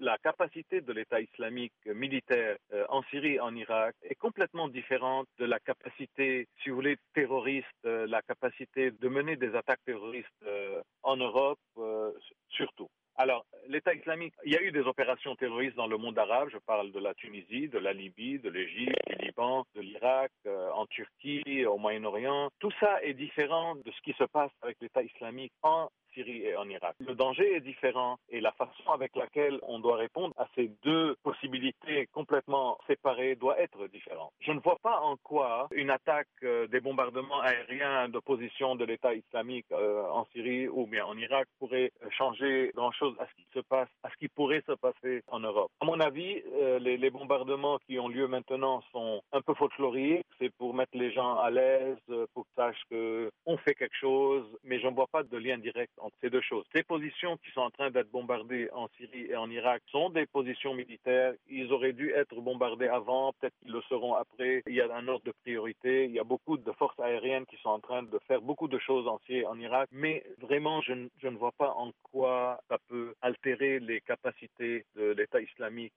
la capacité de l'État islamique militaire en Syrie et en Irak est complètement différente de la capacité, si vous voulez, terroriste, la capacité de mener des attaques terroristes en Europe, surtout. Alors, l'État islamique, il y a eu des opérations terroristes dans le monde arabe, je parle de la Tunisie, de la Libye, de l'Égypte, du Liban, de l'Irak, en Turquie, au Moyen-Orient. Tout ça est différent de ce qui se passe avec l'État islamique en Syrie et en Irak. Le danger est différent et la façon avec laquelle on doit répondre à ces deux possibilités complètement séparées doit être différente. Je ne vois pas en quoi une attaque des bombardements aériens de position de l'État islamique en Syrie ou bien en Irak pourrait changer grand-chose à ce qui se passe, à ce qui pourrait se passer en Europe. À mon avis, les bombardements qui ont lieu maintenant sont un peu folkloriques. C'est pour mettre les gens à l'aise, pour qu'ils sachent qu'on fait quelque chose, mais je ne vois pas de lien direct entre ces deux choses. Ces positions qui sont en train d'être bombardées en Syrie et en Irak sont des positions militaires. Ils auraient dû être bombardés avant, peut-être qu'ils le seront après. Il y a un ordre de priorité. Il y a beaucoup de forces aériennes qui sont en train de faire beaucoup de choses en Syrie et en Irak. Mais vraiment, je ne vois pas en quoi ça peut altérer les capacités de l'État islamique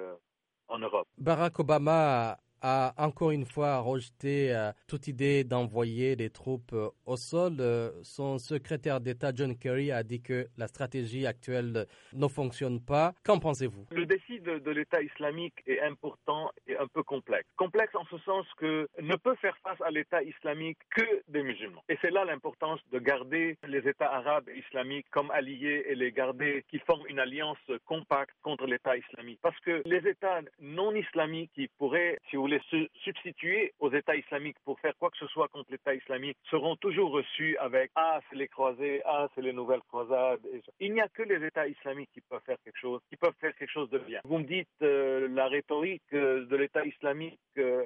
en Europe. Barack Obama a encore une fois rejeté toute idée d'envoyer des troupes au sol. Son secrétaire d'État John Kerry a dit que la stratégie actuelle ne fonctionne pas. Qu'en pensez-vous? Le défi de l'État islamique est important et un peu complexe. Complexe en ce sens que ne peut faire face à l'État islamique que des musulmans. Et c'est là l'importance de garder les États arabes et islamiques comme alliés et les garder qui forment une alliance compacte contre l'État islamique. Parce que les États non islamiques qui pourraient, si vous voulez, se substituer aux États islamiques pour faire quoi que ce soit contre l'État islamique seront toujours reçus avec « Ah, c'est les croisés, ah, c'est les nouvelles croisades ». Il n'y a que les États islamiques qui peuvent faire quelque chose, de bien. Vous me dites la rhétorique de l'État islamique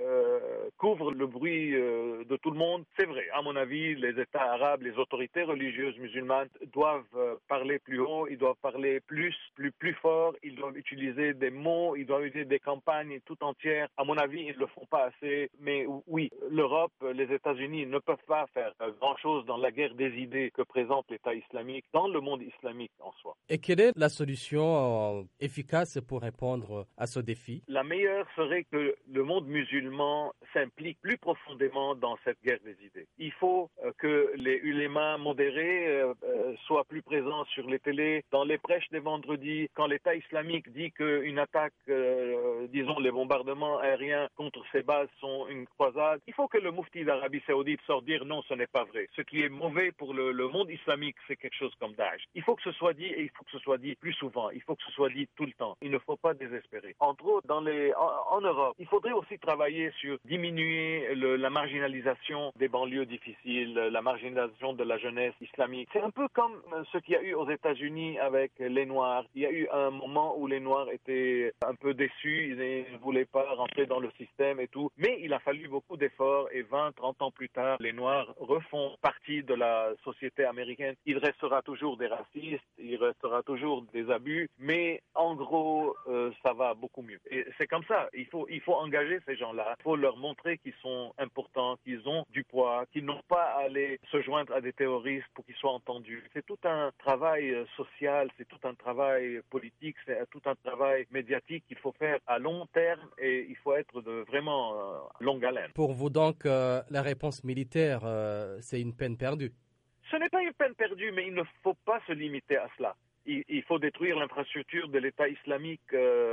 couvre le bruit de tout le monde. C'est vrai. À mon avis, les États arabes, les autorités religieuses musulmanes doivent parler plus haut, ils doivent parler plus fort, ils doivent utiliser des mots, ils doivent utiliser des campagnes tout entières. À mon avis, ils ne le font pas assez. Mais oui, l'Europe, les États-Unis ne peuvent pas faire grand-chose dans la guerre des idées que présente l'État islamique dans le monde islamique en soi. Et quelle est la solution efficace pour répondre à ce défi? La meilleure serait que le monde musulman s'implique plus profondément dans cette guerre des idées. Il faut que les ulémas modérés soient plus présents sur les télés, dans les prêches des vendredis. Quand l'État islamique dit qu'une attaque, disons les bombardements aériens contre ses bases sont une croisade, il faut que le mufti d'Arabie Saoudite sorte dire non, ce n'est pas vrai. Ce qui est mauvais pour le monde islamique, c'est quelque chose comme Daesh. Il faut que ce soit dit et il faut que ce soit dit plus souvent. Il faut que ce soit dit tout le temps. Il ne faut pas désespérer. Entre autres, en Europe, il faudrait aussi travailler sur diminuer la marginalisation des banlieues difficiles, la marginalisation de la jeunesse islamique. C'est un peu comme ce qu'il y a eu aux États-Unis avec les Noirs. Il y a eu un moment où les Noirs étaient un peu déçus, ils ne voulaient pas rentrer dans le système et tout. Mais il a fallu beaucoup d'efforts et 20, 30 ans plus tard, les Noirs refont partie de la société américaine. Il restera toujours des racistes, il restera toujours des abus, mais en gros, ça va beaucoup mieux. Et c'est comme ça, il faut engager ces gens-là, il faut leur montrer qu'ils sont importants, qu'ils ont du poids, qu'ils n'ont pas à aller se joindre à des terroristes pour qu'ils soient entendus. C'est tout un travail social, c'est tout un travail politique, c'est tout un travail médiatique qu'il faut faire à long terme et il faut être de vraiment longue haleine. Pour vous donc, la réponse militaire, c'est une peine perdue? Ce n'est pas une peine perdue, mais il ne faut pas se limiter à cela. Il faut détruire l'infrastructure de l'État islamique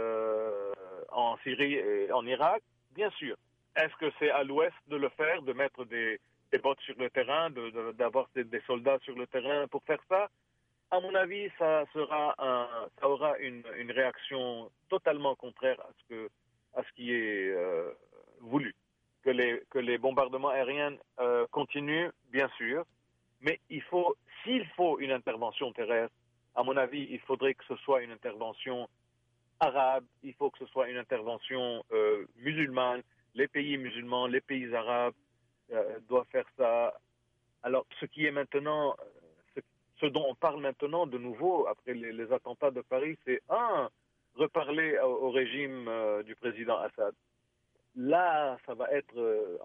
en Syrie et en Irak, bien sûr. Est-ce que c'est à l'Ouest de le faire, de mettre des bottes sur le terrain, d'avoir des soldats sur le terrain pour faire ça? À mon avis, ça aura une réaction totalement contraire à ce qui est voulu. Que les bombardements aériens continuent, bien sûr, mais s'il faut une intervention terrestre, à mon avis, il faudrait que ce soit une intervention arabe, il faut que ce soit une intervention musulmane. Les pays musulmans, les pays arabes doivent faire ça. Alors, ce qui est maintenant, ce dont on parle maintenant de nouveau après les attentats de Paris, c'est reparler au régime du président Assad. Là, ça va être,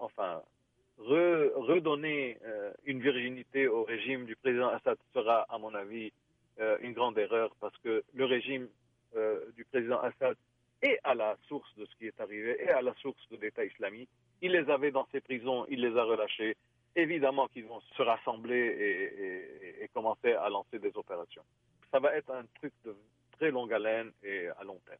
redonner une virginité au régime du président Assad sera, à mon avis, une grande erreur parce que le régime du président Assad et à la source de ce qui est arrivé et à la source de l'État islamique. Il les avait dans ses prisons, il les a relâchés. Évidemment qu'ils vont se rassembler et commencer à lancer des opérations. Ça va être un truc de très longue haleine et à long terme.